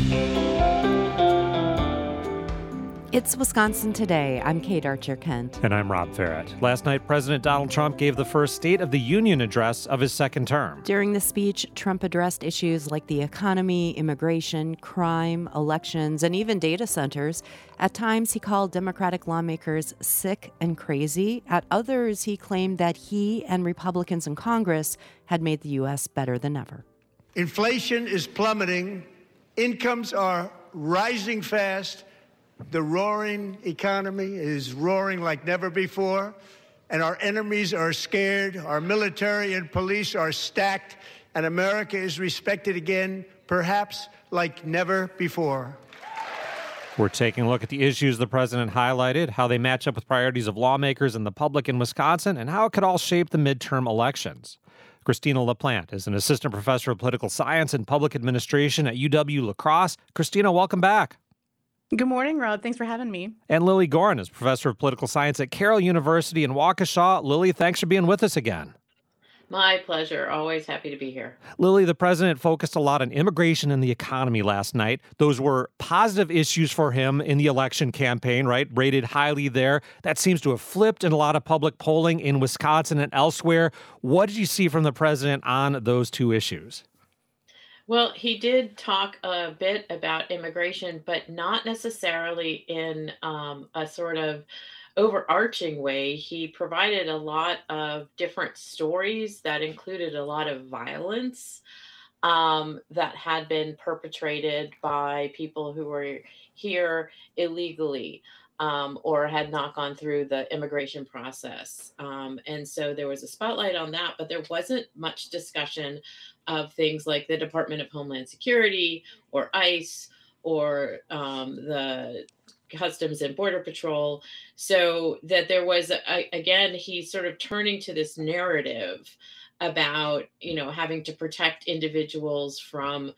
It's Wisconsin Today. I'm Kate Archer-Kent. And I'm Rob Farrett. Last night, President Donald Trump gave the first State of the Union address of his second term. During the speech, Trump addressed issues like the economy, immigration, crime, elections, and even data centers. At times, he called Democratic lawmakers sick and crazy. At others, he claimed that he and Republicans in Congress had made the U.S. better than ever. Inflation is plummeting. Incomes are rising fast. The roaring economy is roaring like never before, and our enemies are scared. Our military and police are stacked, and America is respected again, perhaps like never before. We're taking a look at the issues the president highlighted, how they match up with priorities of lawmakers and the public in Wisconsin, and how it could all shape the midterm elections. Christina LaPlante is an assistant professor of political science and public administration at UW-La Crosse. Christina, welcome back. Good morning, Rob. Thanks for having me. And Lily Gorin is professor of political science at Carroll University in Waukesha. Lily, thanks for being with us again. My pleasure. Always happy to be here. Lily, the president focused a lot on immigration and the economy last night. Those were positive issues for him in the election campaign, right? Rated highly there. That seems to have flipped in a lot of public polling in Wisconsin and elsewhere. What did you see from the president on those two issues? Well, he did talk a bit about immigration, but not necessarily in a sort of overarching way. He provided a lot of different stories that included a lot of violence that had been perpetrated by people who were here illegally. Or had not gone through the immigration process. And so there was a spotlight on that, but there wasn't much discussion of things like the Department of Homeland Security or ICE or the Customs and Border Patrol. So that there was, again, he's sort of turning to this narrative about, having to protect individuals from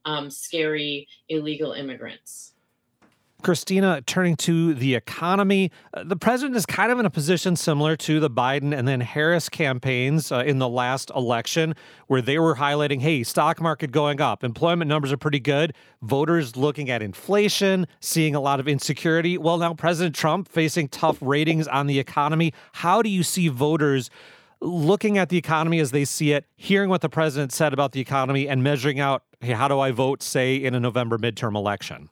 scary illegal immigrants. Christina, turning to the economy, the president is kind of in a position similar to the Biden and then Harris campaigns in the last election, where they were highlighting, hey, stock market going up, employment numbers are pretty good, voters looking at inflation, seeing a lot of insecurity. Well, now President Trump facing tough ratings on the economy. How do you see voters looking at the economy as they see it, hearing what the president said about the economy, and measuring out, hey, how do I vote, say, in a November midterm election?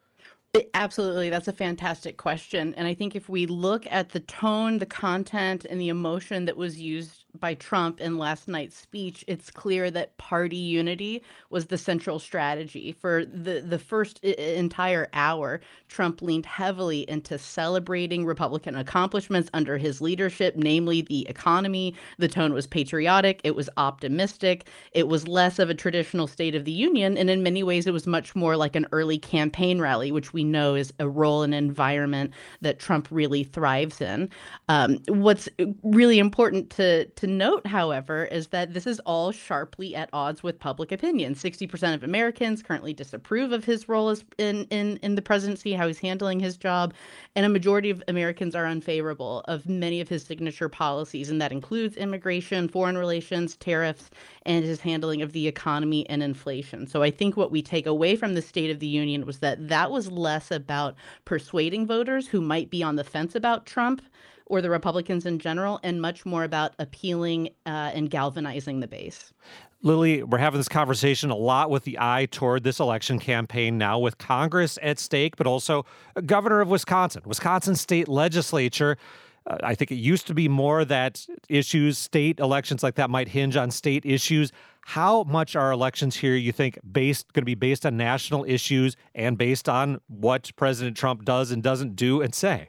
Absolutely. That's a fantastic question. And I think if we look at the tone, the content, and the emotion that was used by Trump in last night's speech, it's clear that party unity was the central strategy. For the first entire hour, Trump leaned heavily into celebrating Republican accomplishments under his leadership, namely the economy. The tone was patriotic. It was optimistic. It was less of a traditional State of the Union. And in many ways, it was much more like an early campaign rally, which we know is a role and environment that Trump really thrives in. What's really important to note, however, is that this is all sharply at odds with public opinion. 60% of Americans currently disapprove of his role as in the presidency, how he's handling his job, and a majority of Americans are unfavorable of many of his signature policies, and that includes immigration, foreign relations, tariffs, and his handling of the economy and inflation. So I think what we take away from the State of the Union was that was less about persuading voters who might be on the fence about Trump or the Republicans in general, and much more about appealing and galvanizing the base. Lily, we're having this conversation a lot with the eye toward this election campaign now, with Congress at stake, but also governor of Wisconsin state legislature. I think it used to be more that state elections like that might hinge on state issues. How much are elections here, you think, going to be based on national issues and based on what President Trump does and doesn't do and say?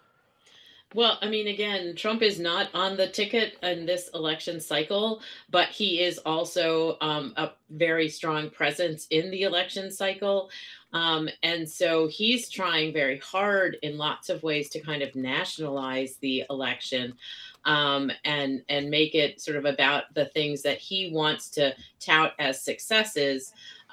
Well, I mean, again, Trump is not on the ticket in this election cycle, but he is also a very strong presence in the election cycle. And so he's trying very hard in lots of ways to kind of nationalize the election and make it sort of about the things that he wants to tout as successes.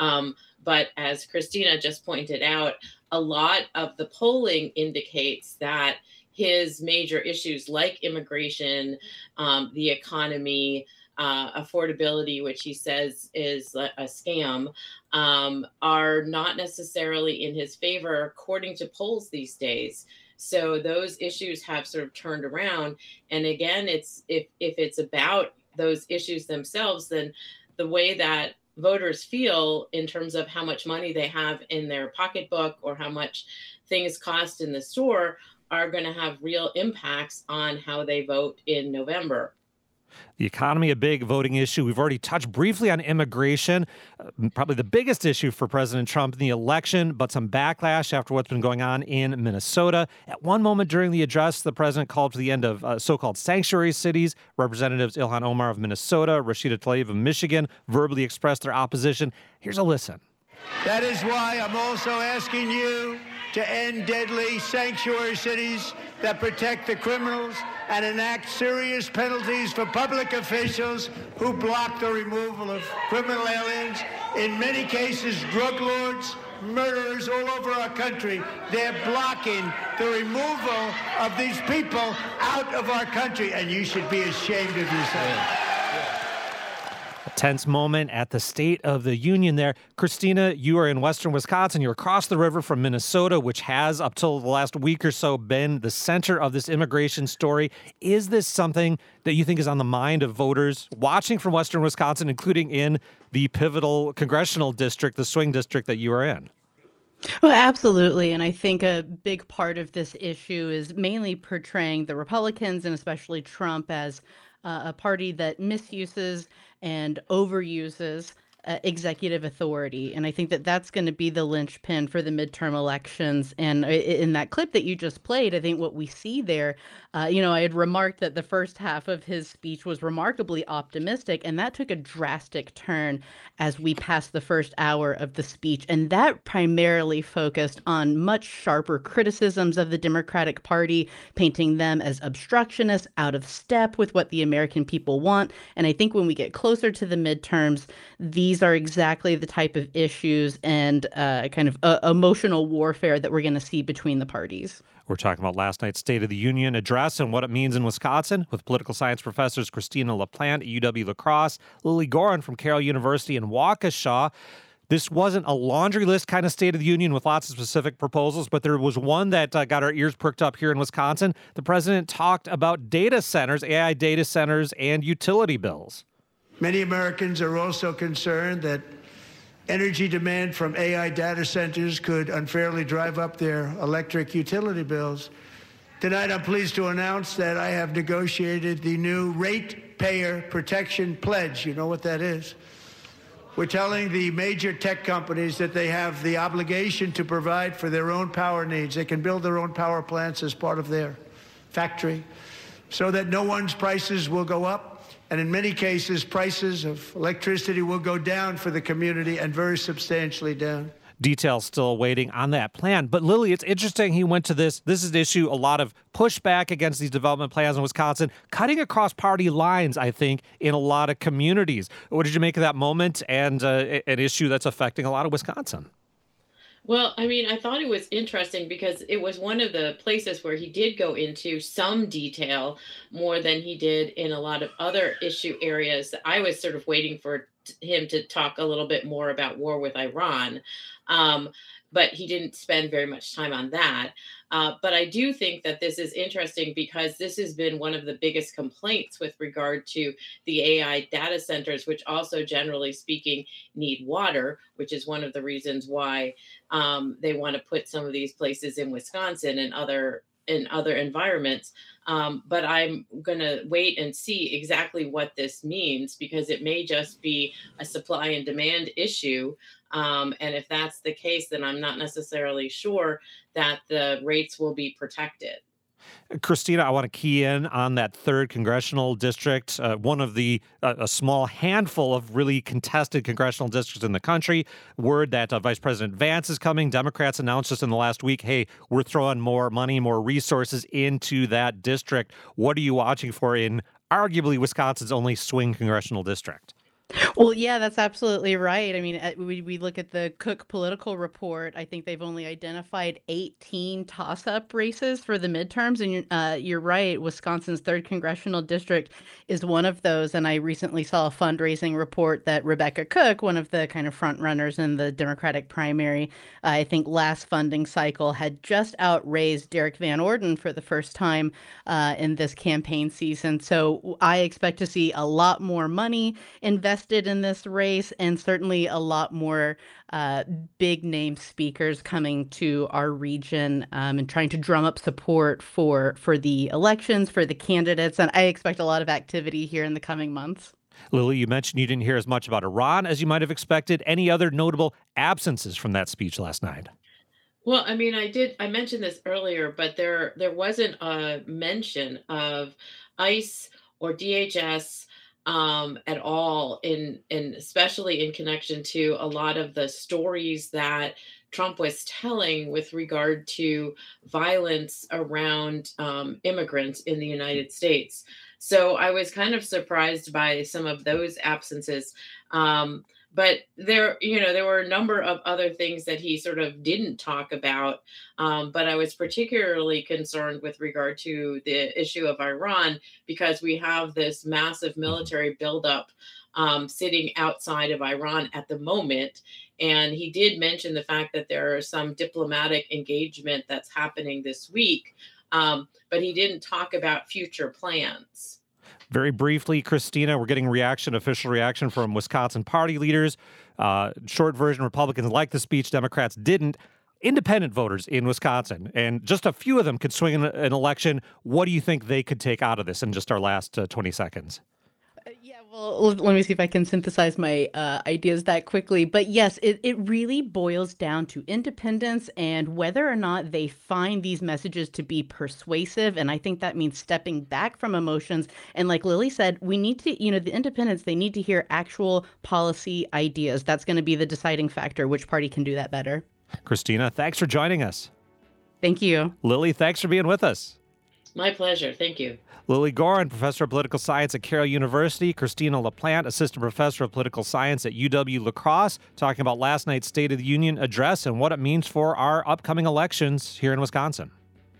But as Christina just pointed out, a lot of the polling indicates that his major issues like immigration, the economy, affordability, which he says is a scam, are not necessarily in his favor, according to polls these days. So those issues have sort of turned around. And again, it's if it's about those issues themselves, then the way that voters feel in terms of how much money they have in their pocketbook or how much things cost in the store are going to have real impacts on how they vote in November. The economy, a big voting issue. We've already touched briefly on immigration, probably the biggest issue for President Trump in the election, but some backlash after what's been going on in Minnesota. At one moment during the address, the president called for the end of so-called sanctuary cities. Representatives Ilhan Omar of Minnesota, Rashida Tlaib of Michigan verbally expressed their opposition. Here's a listen. That is why I'm also asking you to end deadly sanctuary cities that protect the criminals and enact serious penalties for public officials who block the removal of criminal aliens. In many cases, drug lords, murderers all over our country, they're blocking the removal of these people out of our country, and you should be ashamed of yourself. A tense moment at the State of the Union there. Christina, you are in western Wisconsin. You're across the river from Minnesota, which has, up till the last week or so, been the center of this immigration story. Is this something that you think is on the mind of voters watching from western Wisconsin, including in the pivotal congressional district, the swing district that you are in? Well, absolutely. And I think a big part of this issue is mainly portraying the Republicans and especially Trump as a party that misuses and overuses executive authority. And I think that that's going to be the linchpin for the midterm elections. And in that clip that you just played, I think what we see there, I had remarked that the first half of his speech was remarkably optimistic, and that took a drastic turn as we passed the first hour of the speech. And that primarily focused on much sharper criticisms of the Democratic Party, painting them as obstructionists, out of step with what the American people want. And I think when we get closer to the midterms, these are exactly the type of issues and kind of emotional warfare that we're going to see between the parties. We're talking about last night's State of the Union address and what it means in Wisconsin with political science professors Christina LaPlante at UW-La Crosse, Lily Goren from Carroll University in Waukesha. This wasn't a laundry list kind of State of the Union with lots of specific proposals, but there was one that got our ears perked up here in Wisconsin. The president talked about data centers, AI data centers, and utility bills. Many Americans are also concerned that energy demand from AI data centers could unfairly drive up their electric utility bills. Tonight, I'm pleased to announce that I have negotiated the new Ratepayer Protection Pledge. You know what that is? We're telling the major tech companies that they have the obligation to provide for their own power needs. They can build their own power plants as part of their factory so that no one's prices will go up. And in many cases, prices of electricity will go down for the community, and very substantially down. Details still waiting on that plan. But Lily, it's interesting he went to this. This is an issue, a lot of pushback against these development plans in Wisconsin, cutting across party lines, I think, in a lot of communities. What did you make of that moment and an issue that's affecting a lot of Wisconsin? Well, I mean, I thought it was interesting because it was one of the places where he did go into some detail more than he did in a lot of other issue areas. I was sort of waiting for him to talk a little bit more about war with Iran, but he didn't spend very much time on that. But I do think that this is interesting because this has been one of the biggest complaints with regard to the AI data centers, which also, generally speaking, need water, which is one of the reasons why they want to put some of these places in Wisconsin and other environments. But I'm going to wait and see exactly what this means, because it may just be a supply and demand issue. And if that's the case, then I'm not necessarily sure that the rates will be protected. Christina, I want to key in on that 3rd congressional district, one of the a small handful of really contested congressional districts in the country. Word that Vice President Vance is coming. Democrats announced just in the last week, hey, we're throwing more money, more resources into that district. What are you watching for in arguably Wisconsin's only swing congressional district? Well, yeah, that's absolutely right. I mean, we look at the Cook political report. I think they've only identified 18 toss-up races for the midterms, and you're right. Wisconsin's third congressional district is one of those. And I recently saw a fundraising report that Rebecca Cook, one of the kind of front runners in the Democratic primary, I think last funding cycle had just outraised Derek Van Orden for the first time in this campaign season. So I expect to see a lot more money invested in this race, and certainly a lot more uh, big name speakers coming to our region and trying to drum up support for the elections, for the candidates. And I expect a lot of activity here in the coming months. Lily, you mentioned you didn't hear as much about Iran as you might have expected. Any other notable absences from that speech last night? Well, I mean, I mentioned this earlier, but there wasn't a mention of ICE or DHS at all in especially in connection to a lot of the stories that Trump was telling with regard to violence around immigrants in the United States. So I was kind of surprised by some of those absences. But there were a number of other things that he sort of didn't talk about. But I was particularly concerned with regard to the issue of Iran because we have this massive military buildup sitting outside of Iran at the moment. And he did mention the fact that there are some diplomatic engagement that's happening this week, but he didn't talk about future plans. Very briefly, Christina, we're getting official reaction from Wisconsin party leaders. Short version, Republicans liked the speech, Democrats didn't. Independent voters in Wisconsin, and just a few of them could swing an election. What do you think they could take out of this in just our last 20 seconds? Yeah, well, let me see if I can synthesize my ideas that quickly. But yes, it really boils down to independence and whether or not they find these messages to be persuasive. And I think that means stepping back from emotions. And like Lily said, we need to, the independents, they need to hear actual policy ideas. That's going to be the deciding factor, which party can do that better. Christina, thanks for joining us. Thank you. Lily, thanks for being with us. My pleasure. Thank you. Lily Gorin, professor of political science at Carroll University. Christina LaPlante, assistant professor of political science at UW-La Crosse, talking about last night's State of the Union address and what it means for our upcoming elections here in Wisconsin.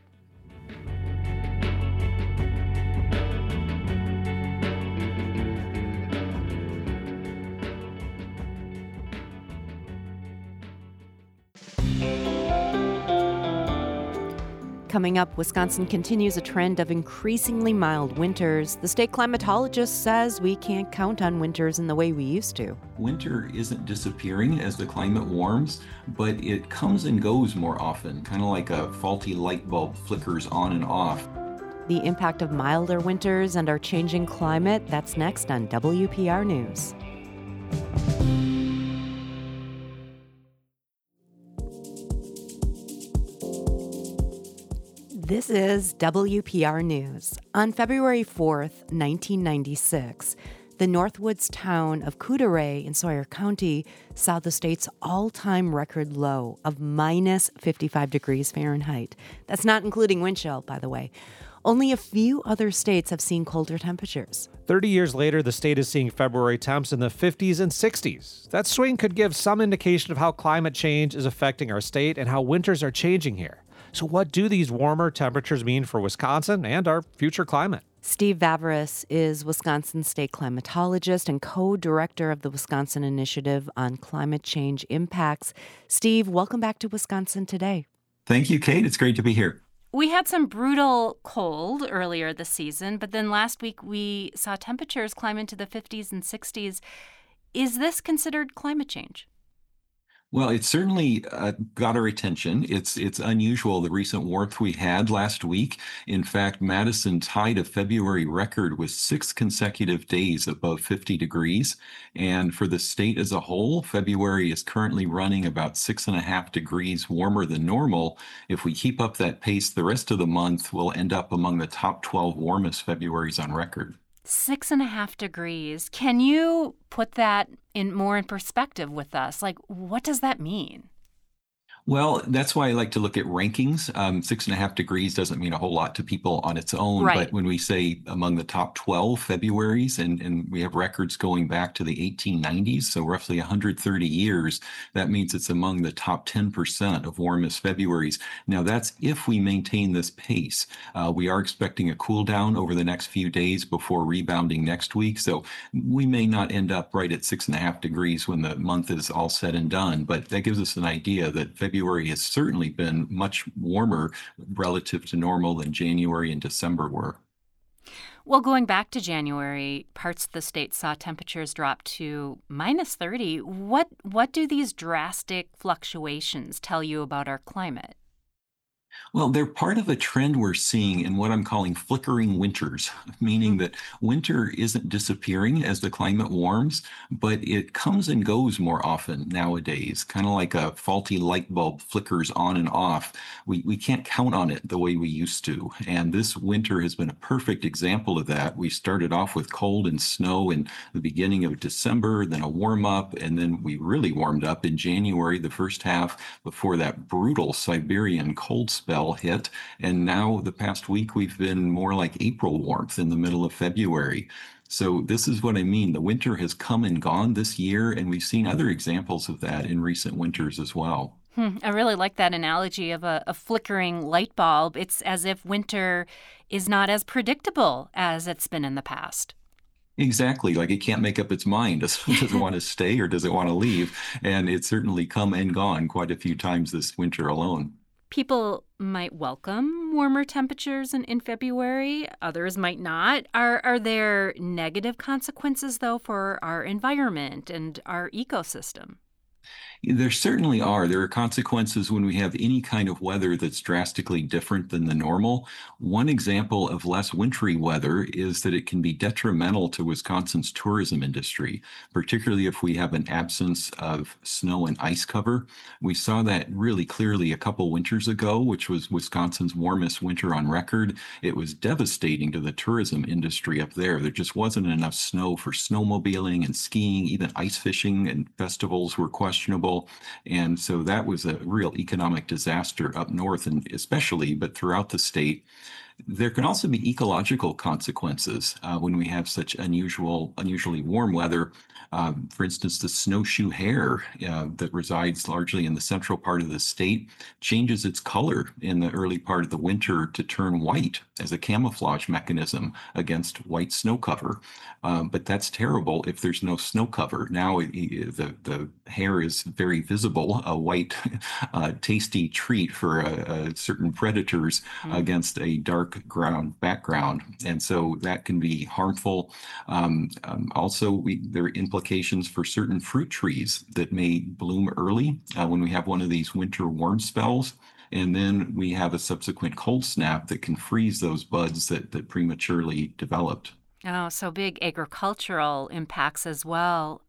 Coming up, Wisconsin continues a trend of increasingly mild winters. The state climatologist says we can't count on winters in the way we used to. Winter isn't disappearing as the climate warms, but it comes and goes more often, kind of like a faulty light bulb flickers on and off. The impact of milder winters and our changing climate, that's next on WPR News. This is WPR News. On February 4th, 1996, the Northwoods town of Coudray in Sawyer County saw the state's all-time record low of minus 55 degrees Fahrenheit. That's not including wind chill, by the way. Only a few other states have seen colder temperatures. 30 years later, the state is seeing February temps in the 50s and 60s. That swing could give some indication of how climate change is affecting our state and how winters are changing here. So what do these warmer temperatures mean for Wisconsin and our future climate? Steve Vavris is Wisconsin state climatologist and co-director of the Wisconsin Initiative on Climate Change Impacts. Steve, welcome back to Wisconsin Today. Thank you, Kate. It's great to be here. We had some brutal cold earlier this season, but then last week we saw temperatures climb into the 50s and 60s. Is this considered climate change? Well, it certainly got our attention. It's unusual, the recent warmth we had last week. In fact, Madison tied a February record with 6 consecutive days above 50 degrees. And for the state as a whole, February is currently running about 6.5 degrees warmer than normal. If we keep up that pace the rest of the month, we'll end up among the top 12 warmest Februarys on record. 6.5 degrees. Can you put that in perspective with us? Like, what does that mean? Well, that's why I like to look at rankings. 6.5 degrees doesn't mean a whole lot to people on its own, but Right. when we say among the top 12 Februaries, and we have records going back to the 1890s, so roughly 130 years, that means it's among the top 10% of warmest Februaries. Now, that's if we maintain this pace. We are expecting a cool down over the next few days before rebounding next week, so we may not end up right at 6.5 degrees when the month is all said and done, but that gives us an idea that February has certainly been much warmer relative to normal than January and December were. Well, going back to January, parts of the state saw temperatures drop to -30. What do these drastic fluctuations tell you about our climate? Well, they're part of a trend we're seeing in what I'm calling flickering winters, meaning that winter isn't disappearing as the climate warms, but it comes and goes more often nowadays, kind of like a faulty light bulb flickers on and off. We can't count on it the way we used to. And this winter has been a perfect example of that. We started off with cold and snow in the beginning of December, then a warm up, and then we really warmed up in January, the first half, before that brutal Siberian cold spell hit. And now the past week, we've been more like April warmth in the middle of February. So this is what I mean. The winter has come and gone this year, and we've seen other examples of that in recent winters as well. I really like that analogy of a flickering light bulb. It's as if winter is not as predictable as it's been in the past. Exactly. Like it can't make up its mind. Does it want to stay or does it want to leave? And it's certainly come and gone quite a few times this winter alone. People might welcome warmer temperatures in February. Others might not. Are there negative consequences, though, for our environment and our ecosystem? There certainly are. There are consequences when we have any kind of weather that's drastically different than the normal. One example of less wintry weather is that it can be detrimental to Wisconsin's tourism industry, particularly if we have an absence of snow and ice cover. We saw that really clearly a couple winters ago, which was Wisconsin's warmest winter on record. It was devastating to the tourism industry up there. There just wasn't enough snow for snowmobiling and skiing. Even ice fishing and festivals were questionable. And so that was a real economic disaster up north, and especially, but throughout the state. There can also be ecological consequences when we have such unusually warm weather. For instance, the snowshoe hare that resides largely in the central part of the state changes its color in the early part of the winter to turn white as a camouflage mechanism against white snow cover. But that's terrible if there's no snow cover. Now the hare is very visible, a white, tasty treat for certain predators against a dark ground background, and so that can be harmful. Also, there are implications for certain fruit trees that may bloom early when we have one of these winter warm spells, and then we have a subsequent cold snap that can freeze those buds that prematurely developed. Oh, so big agricultural impacts as well.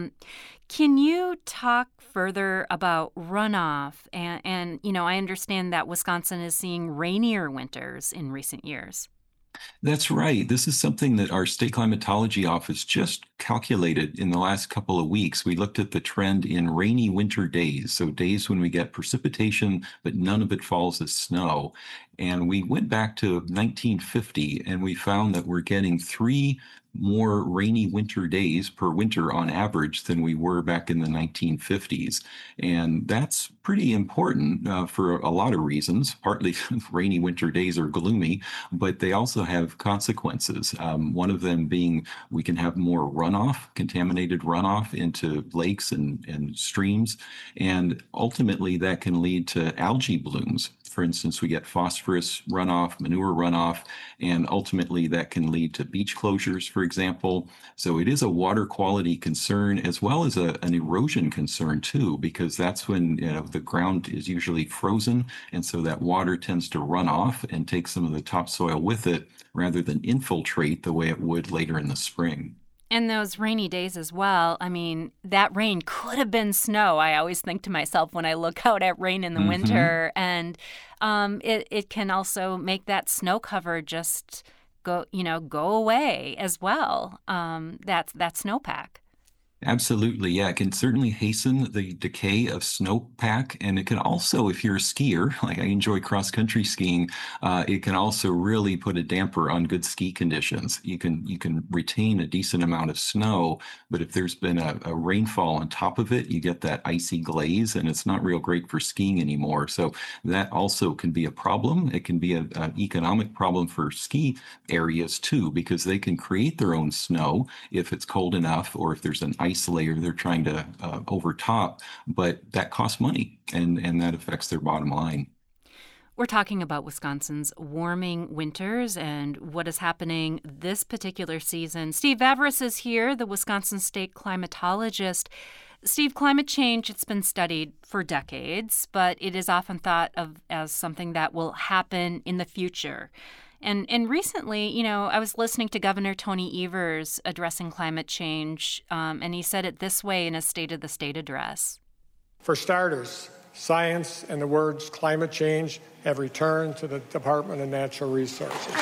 Can you talk further about runoff? And, I understand that Wisconsin is seeing rainier winters in recent years. That's right. This is something that our state climatology office just calculated in the last couple of weeks. We looked at the trend in rainy winter days, so days when we get precipitation, but none of it falls as snow. And we went back to 1950 and we found that we're getting 3 more rainy winter days per winter on average than we were back in the 1950s. And that's pretty important for a lot of reasons. Partly rainy winter days are gloomy, but they also have consequences. One of them being we can have more runoff, contaminated runoff into lakes and streams. And ultimately, that can lead to algae blooms. For instance, we get phosphorus runoff, manure runoff, and ultimately that can lead to beach closures, for example. So it is a water quality concern as well as an erosion concern too, because that's when the ground is usually frozen, and so that water tends to run off and take some of the topsoil with it rather than infiltrate the way it would later in the spring. And those rainy days as well. I mean, that rain could have been snow. I always think to myself when I look out at rain in the winter, and it can also make that snow cover just go away as well. That snowpack. Absolutely. Yeah, it can certainly hasten the decay of snowpack. And it can also, if you're a skier, like I enjoy cross country skiing, it can also really put a damper on good ski conditions. You can retain a decent amount of snow, but if there's been a rainfall on top of it, you get that icy glaze and it's not real great for skiing anymore. So that also can be a problem. It can be an economic problem for ski areas too, because they can create their own snow if it's cold enough or if there's an ice layer they're trying to overtop, but that costs money and that affects their bottom line. We're talking about Wisconsin's warming winters and what is happening this particular season. Steve Vavras is here, the Wisconsin state climatologist. Steve, climate change, it's been studied for decades, but it is often thought of as something that will happen in the future. And recently, I was listening to Governor Tony Evers addressing climate change, and he said it this way in his State of the State address. For starters, science and the words climate change have returned to the Department of Natural Resources.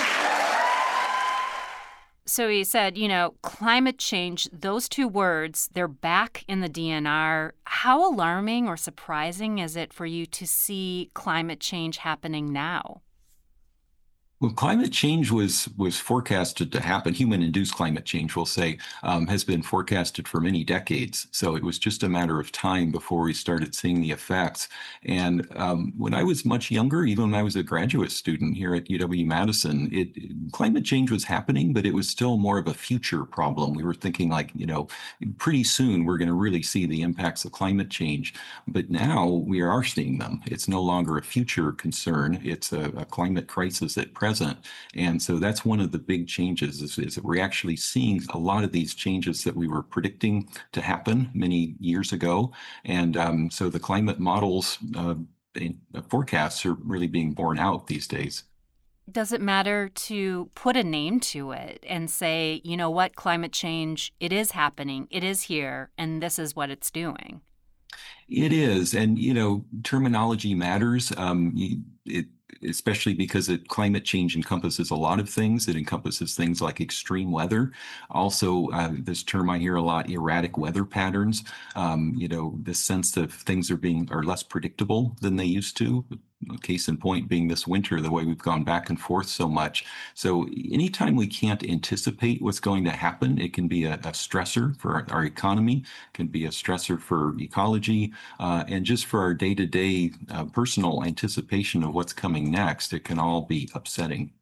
So he said, climate change, those two words, they're back in the DNR. How alarming or surprising is it for you to see climate change happening now? Well, climate change was forecasted to happen. Human-induced climate change, we'll say, has been forecasted for many decades. So it was just a matter of time before we started seeing the effects. And when I was much younger, even when I was a graduate student here at UW-Madison, climate change was happening, but it was still more of a future problem. We were thinking like, pretty soon we're going to really see the impacts of climate change. But now we are seeing them. It's no longer a future concern. It's a climate crisis at present. And so that's one of the big changes is that we're actually seeing a lot of these changes that we were predicting to happen many years ago. And so the climate models forecasts are really being borne out these days. Does it matter to put a name to it and say, you know what, climate change, it is happening, it is here, and this is what it's doing? It is. And, terminology matters. Especially because climate change encompasses a lot of things. It encompasses things like extreme weather. Also, this term I hear a lot, erratic weather patterns. The sense that things are less predictable than they used to. Case in point being this winter, the way we've gone back and forth so much. So anytime we can't anticipate what's going to happen, it can be a stressor for our economy, can be a stressor for ecology, and just for our day-to-day personal anticipation of what's coming next. It can all be upsetting.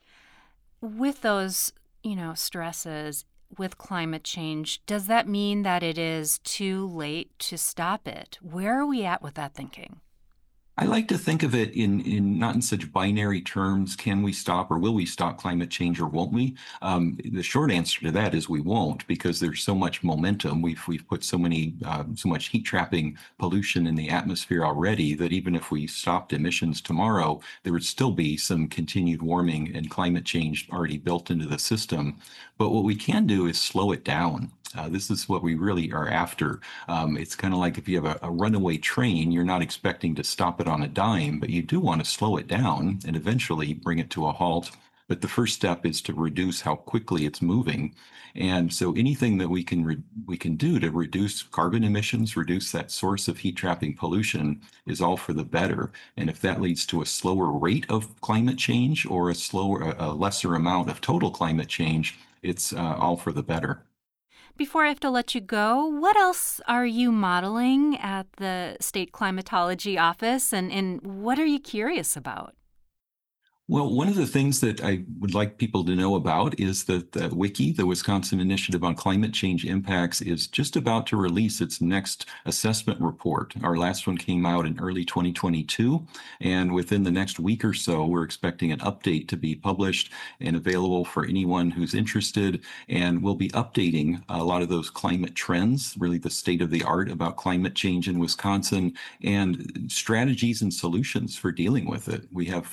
With those, stresses, with climate change, does that mean that it is too late to stop it? Where are we at with that thinking? I like to think of it in not in such binary terms. Can we stop or will we stop climate change or won't we? The short answer to that is we won't, because there's so much momentum. We've put so much heat trapping pollution in the atmosphere already that even if we stopped emissions tomorrow, there would still be some continued warming and climate change already built into the system. But what we can do is slow it down. This is what we really are after. It's kind of like if you have a runaway train, you're not expecting to stop it on a dime, but you do want to slow it down and eventually bring it to a halt. But the first step is to reduce how quickly it's moving. And so anything that we can do to reduce carbon emissions, reduce that source of heat trapping pollution is all for the better. And if that leads to a slower rate of climate change or a lesser amount of total climate change, it's all for the better. Before I have to let you go, what else are you modeling at the State Climatology Office, and what are you curious about? Well, one of the things that I would like people to know about is that the WICI, the Wisconsin Initiative on Climate Change Impacts, is just about to release its next assessment report. Our last one came out in early 2022, and within the next week or so, we're expecting an update to be published and available for anyone who's interested. And we'll be updating a lot of those climate trends, really the state of the art about climate change in Wisconsin, and strategies and solutions for dealing with it. We have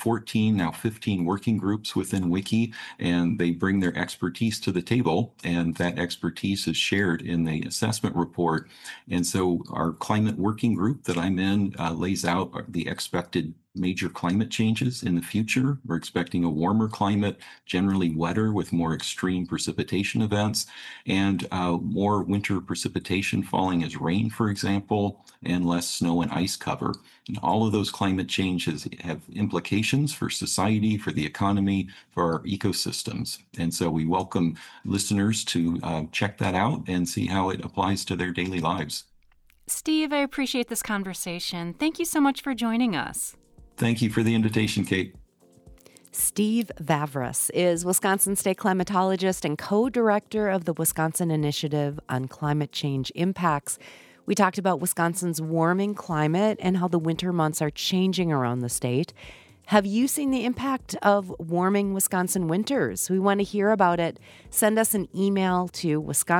15 working groups within WICI, and they bring their expertise to the table, and that expertise is shared in the assessment report. And so our climate working group that I'm in lays out the expected major climate changes in the future. We're expecting a warmer climate, generally wetter with more extreme precipitation events, and more winter precipitation falling as rain, for example, and less snow and ice cover. And all of those climate changes have implications for society, for the economy, for our ecosystems. And so we welcome listeners to check that out and see how it applies to their daily lives. Steve, I appreciate this conversation. Thank you so much for joining us. Thank you for the invitation, Kate. Steve Vavras is Wisconsin State climatologist and co-director of the Wisconsin Initiative on Climate Change Impacts. We talked about Wisconsin's warming climate and how the winter months are changing around the state. Have you seen the impact of warming Wisconsin winters? We want to hear about it. Send us an email to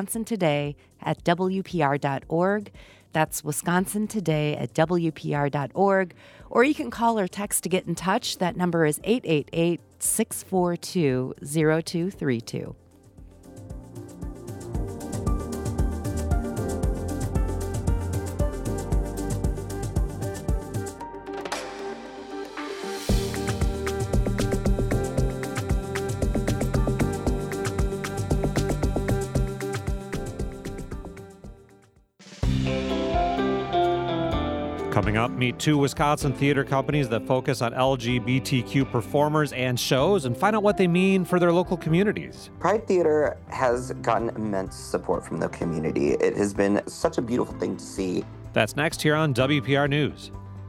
wisconsintoday@wpr.org. That's wisconsintoday@wpr.org. Or you can call or text to get in touch. That number is 888-642-0232. Coming up, meet two Wisconsin theater companies that focus on LGBTQ performers and shows and find out what they mean for their local communities. Pride Theater has gotten immense support from the community. It has been such a beautiful thing to see. That's next here on WPR News.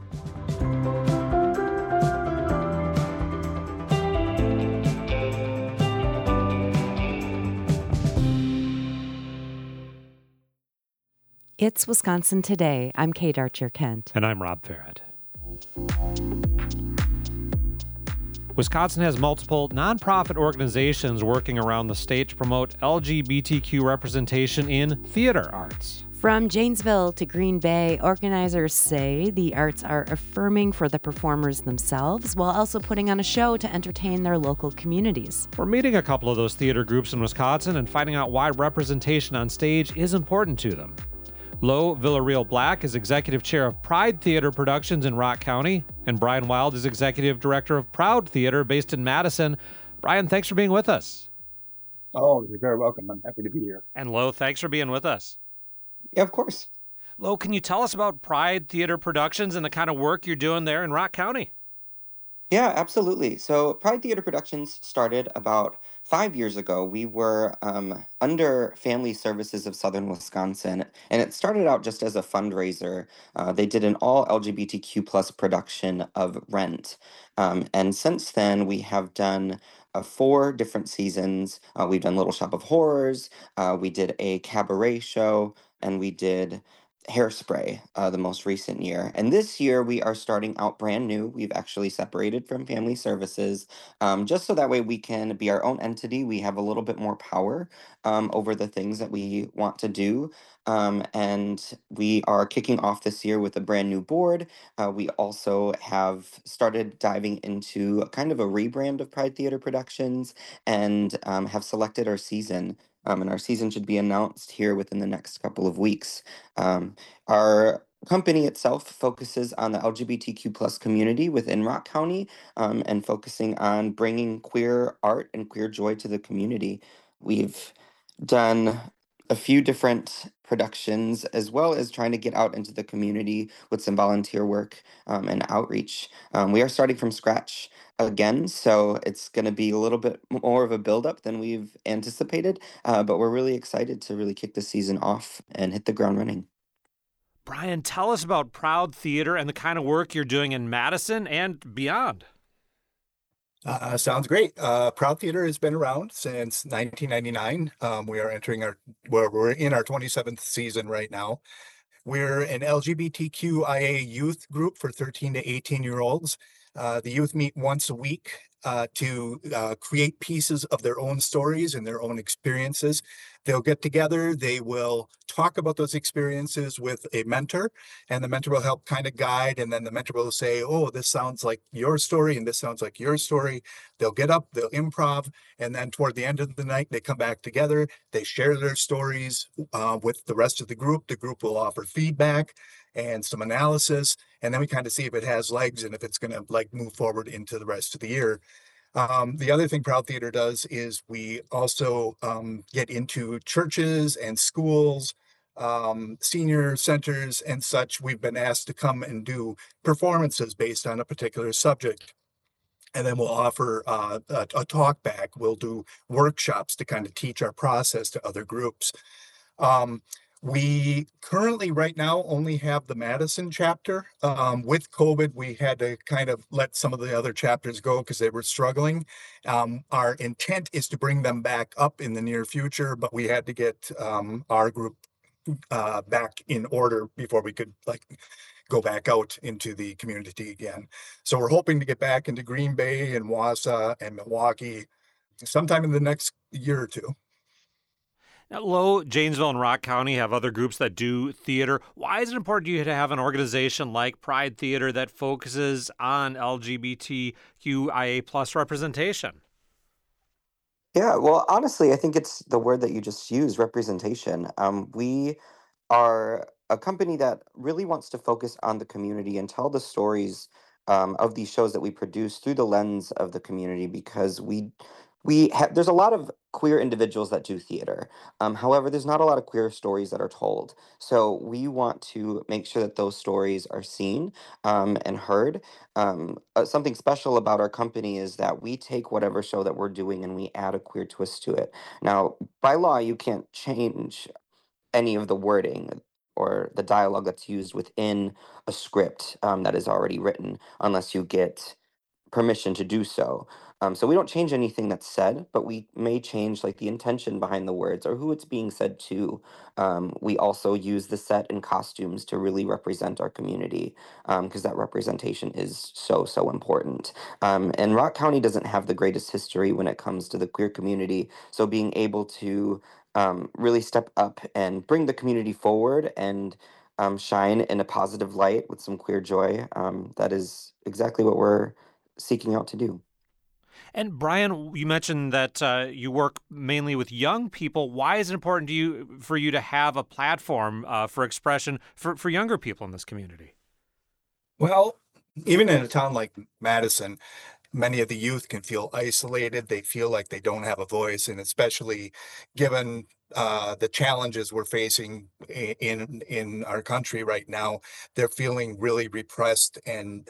It's Wisconsin Today. I'm Kate Archer-Kent. And I'm Rob Farrett. Wisconsin has multiple nonprofit organizations working around the state to promote LGBTQ representation in theater arts. From Janesville to Green Bay, organizers say the arts are affirming for the performers themselves while also putting on a show to entertain their local communities. We're meeting a couple of those theater groups in Wisconsin and finding out why representation on stage is important to them. Lo Villarreal Black is executive chair of Pride Theater Productions in Rock County, and Brian Wild is executive director of Proud Theater based in Madison. Brian, thanks for being with us. Oh, you're very welcome. I'm happy to be here. And Lo, thanks for being with us. Yeah, of course. Lo, can you tell us about Pride Theater Productions and the kind of work you're doing there in Rock County? Yeah, absolutely. So Pride Theater Productions started about 5 years ago. We were under Family Services of Southern Wisconsin, and it started out just as a fundraiser. They did an all LGBTQ plus production of Rent. And since then, we have done 4 different seasons. We've done Little Shop of Horrors, we did a cabaret show, and we did Hairspray, the most recent year. And this year we are starting out brand new. We've actually separated from Family Services, just so that way we can be our own entity. We have a little bit more power over the things that we want to do. And we are kicking off this year with a brand new board. We also have started diving into kind of a rebrand of Pride Theater Productions and have selected our season. And our season should be announced here within the next couple of weeks. Our company itself focuses on the LGBTQ plus community within Rock County, and focusing on bringing queer art and queer joy to the community. We've done a few different productions, as well as trying to get out into the community with some volunteer work and outreach. We are starting from scratch again, so it's going to be a little bit more of a buildup than we've anticipated, but we're really excited to really kick the season off and hit the ground running. Brian, tell us about Proud Theater and the kind of work you're doing in Madison and beyond. Sounds great. Proud Theater has been around since 1999. We're in our 27th season right now. We're an LGBTQIA youth group for 13 to 18-year-olds. The youth meet once a week to create pieces of their own stories and their own experiences. They'll get together, they will talk about those experiences with a mentor, and the mentor will help kind of guide, and then the mentor will say, oh, this sounds like your story, and this sounds like your story. They'll get up, they'll improv, and then toward the end of the night, they come back together, they share their stories with the rest of the group. The group will offer feedback, and some analysis, and then we kind of see if it has legs and if it's going to like move forward into the rest of the year. The other thing Proud Theater does is we also get into churches and schools, senior centers and such. We've been asked to come and do performances based on a particular subject. And then we'll offer a talk back. We'll do workshops to kind of teach our process to other groups. We currently right now only have the Madison chapter. With COVID, we had to kind of let some of the other chapters go because they were struggling. Our intent is to bring them back up in the near future, but we had to get our group back in order before we could go back out into the community again. So we're hoping to get back into Green Bay and Wausau and Milwaukee sometime in the next year or two. Now, Low, Janesville, and Rock County have other groups that do theater. Why is it important to you to have an organization like Pride Theater that focuses on LGBTQIA plus representation? Yeah, well, honestly, I think it's the word that you just used, representation. We are a company that really wants to focus on the community and tell the stories of these shows that we produce through the lens of the community, because there's a lot of queer individuals that do theater. However, there's not a lot of queer stories that are told. So we want to make sure that those stories are seen and heard. Something special about our company is that we take whatever show that we're doing and we add a queer twist to it. Now, by law, you can't change any of the wording or the dialogue that's used within a script that is already written unless you get permission to do so. So we don't change anything that's said, but we may change like the intention behind the words or who it's being said to. We also use the set and costumes to really represent our community because that representation is so, so important. And Rock County doesn't have the greatest history when it comes to the queer community. So being able to really step up and bring the community forward and shine in a positive light with some queer joy, that is exactly what we're seeking out to do. And Brian, you mentioned that you work mainly with young people. Why is it important for you to have a platform for expression for younger people in this community? Well, even in a town like Madison, many of the youth can feel isolated. They feel like they don't have a voice, and especially given the challenges we're facing in our country right now, they're feeling really repressed and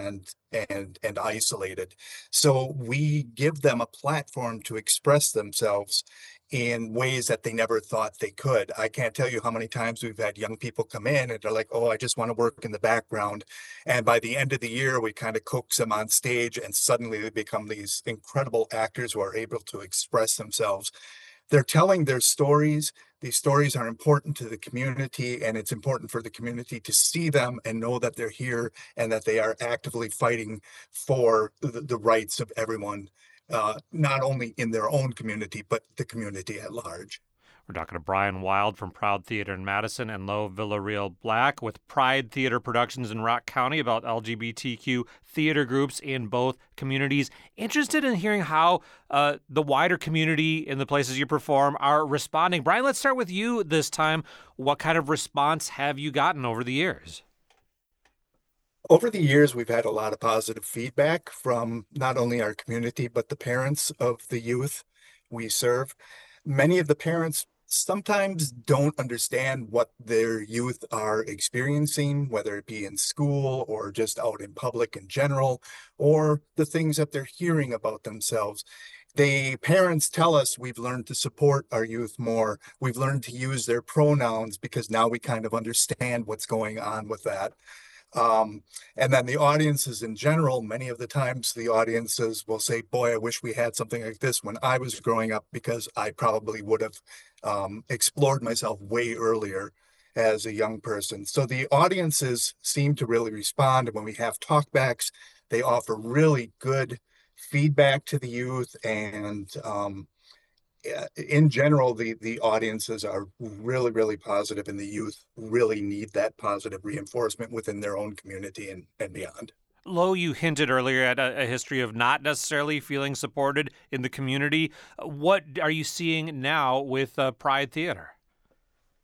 isolated. So we give them a platform to express themselves in ways that they never thought they could. I can't tell you how many times we've had young people come in and they're like, oh, I just want to work in the background. And by the end of the year, we kind of coax them on stage and suddenly they become these incredible actors who are able to express themselves. They're telling their stories. These stories are important to the community, and it's important for the community to see them and know that they're here and that they are actively fighting for the rights of everyone, not only in their own community, but the community at large. We're talking to Brian Wild from Proud Theater in Madison and Low Villarreal Black with Pride Theater Productions in Rock County about LGBTQ theater groups in both communities. Interested in hearing how the wider community in the places you perform are responding. Brian, let's start with you this time. What kind of response have you gotten over the years? Over the years, we've had a lot of positive feedback from not only our community, but the parents of the youth we serve. Many of the parents sometimes don't understand what their youth are experiencing, whether it be in school or just out in public in general, or the things that they're hearing about themselves. The parents tell us we've learned to support our youth more. We've learned to use their pronouns because now we kind of understand what's going on with that. And then the audiences in general, many of the times the audiences will say, boy, I wish we had something like this when I was growing up, because I probably would have explored myself way earlier as a young person. So the audiences seem to really respond. And when we have talkbacks, they offer really good feedback to the youth. And in general, the audiences are really, really positive, and the youth really need that positive reinforcement within their own community and beyond. Lo, you hinted earlier at a history of not necessarily feeling supported in the community. What are you seeing now with Pride Theater?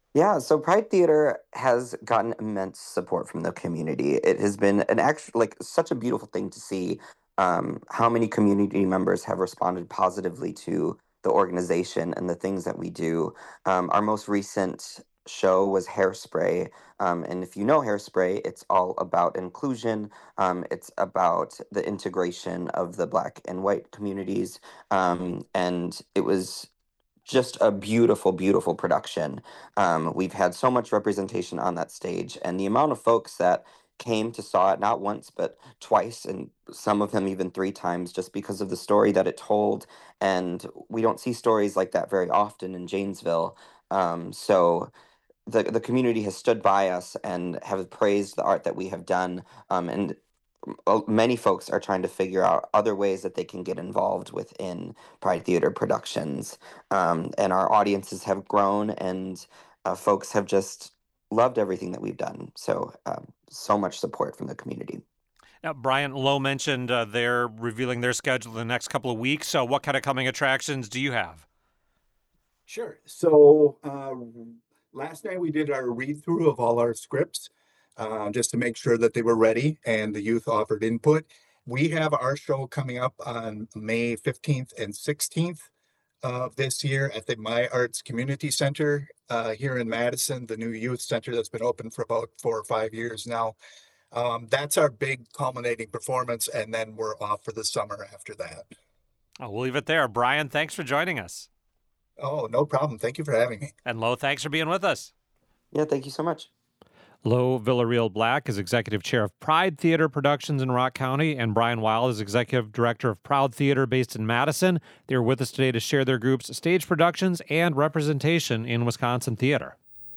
Yeah, so Pride Theater has gotten immense support from the community. It has been an actual, like, such a beautiful thing to see how many community members have responded positively to the organization and the things that we do. Our most recent show was Hairspray. And if you know Hairspray, it's all about inclusion. It's about the integration of the Black and white communities. And it was just a beautiful, beautiful production. We've had so much representation on that stage, and the amount of folks that came to saw it not once but twice, and some of them even three times, just because of the story that it told. And we don't see stories like that very often in Janesville. So the community has stood by us and have praised the art that we have done. And many folks are trying to figure out other ways that they can get involved within Pride Theater Productions. And our audiences have grown, and folks have just loved everything that we've done. So, so much support from the community. Now, Brian Lowe mentioned they're revealing their schedule the next couple of weeks. So what kind of coming attractions do you have? Sure. So last night we did our read-through of all our scripts just to make sure that they were ready and the youth offered input. We have our show coming up on May 15th and 16th of this year at the My Arts Community Center here in Madison, the new youth center that's been open for about 4 or 5 years now. That's our big culminating performance, and then we're off for the summer after that. Oh, we'll leave it there. Brian, thanks for joining us. Oh, no problem. Thank you for having me. And Lo, thanks for being with us. Yeah, thank you so much. Lo Villarreal Black is Executive Chair of Pride Theater Productions in Rock County, and Brian Wild is Executive Director of Proud Theater based in Madison. They're with us today to share their group's stage productions and representation in Wisconsin theater.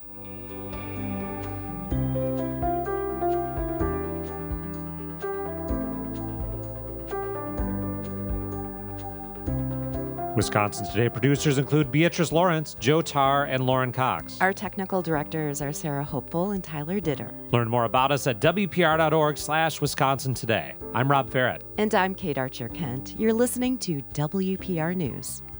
Wisconsin Today producers include Beatrice Lawrence, Joe Tarr, and Lauren Cox. Our technical directors are Sarah Hopeful and Tyler Ditter. Learn more about us at WPR.org/Wisconsin Today. I'm Rob Farrett. And I'm Kate Archer-Kent. You're listening to WPR News.